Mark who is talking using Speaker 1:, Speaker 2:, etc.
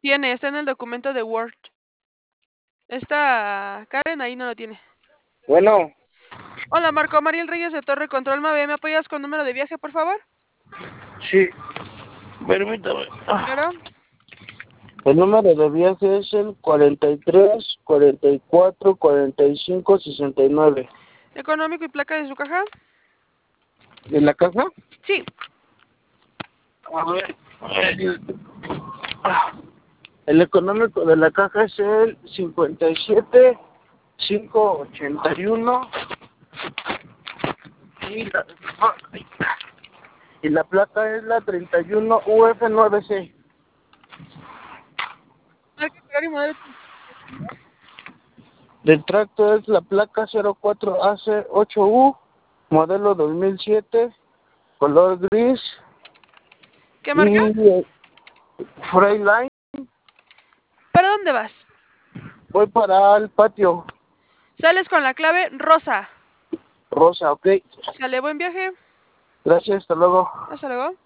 Speaker 1: Tiene, está en el documento de Word. Esta Karen ahí no lo tiene.
Speaker 2: Bueno,
Speaker 1: Hola, Marco. Mariel Reyes de Torre Control Mave. ¿Me apoyas con número de viaje, por favor?
Speaker 2: sí, permítame.
Speaker 1: Claro.
Speaker 2: El número de viaje es el 43, 44, 45, 69.
Speaker 1: Económico y placa de su caja.
Speaker 2: ¿De la caja?
Speaker 1: Sí.
Speaker 2: A ver, el económico de la caja es el 57, 581 y la, y la placa es la 31 UF9C.
Speaker 1: Marca, color y modelo.
Speaker 2: Del tracto es la placa 04AC8U, modelo 2007, color gris
Speaker 1: ¿Qué marca?
Speaker 2: y Freiline.
Speaker 1: ¿Para dónde vas?
Speaker 2: Voy para el patio.
Speaker 1: Sales con la clave rosa.
Speaker 2: Rosa, ok.
Speaker 1: Sale, buen viaje.
Speaker 2: Gracias, hasta luego.
Speaker 1: Hasta luego.